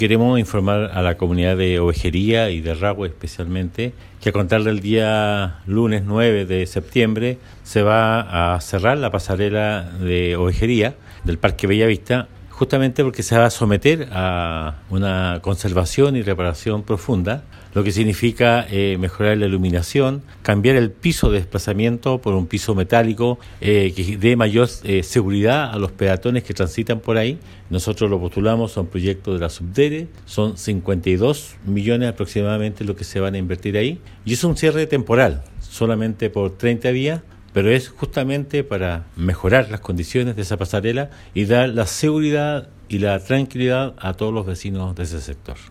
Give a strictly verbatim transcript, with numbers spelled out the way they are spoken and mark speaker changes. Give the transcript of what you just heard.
Speaker 1: Queremos informar a la comunidad de Ovejería y de Rahue especialmente que a contar del día lunes nueve de septiembre se va a cerrar la pasarela de Ovejería del Parque Bellavista, justamente porque se va a someter a una conservación y reparación profunda, lo que significa eh, mejorar la iluminación, cambiar el piso de desplazamiento por un piso metálico eh, que dé mayor eh, seguridad a los peatones que transitan por ahí. Nosotros lo postulamos a un proyecto de la Subdere, son cincuenta y dos millones aproximadamente lo que se van a invertir ahí, y es un cierre temporal, solamente por treinta días, pero es justamente para mejorar las condiciones de esa pasarela y dar la seguridad y la tranquilidad a todos los vecinos de ese sector.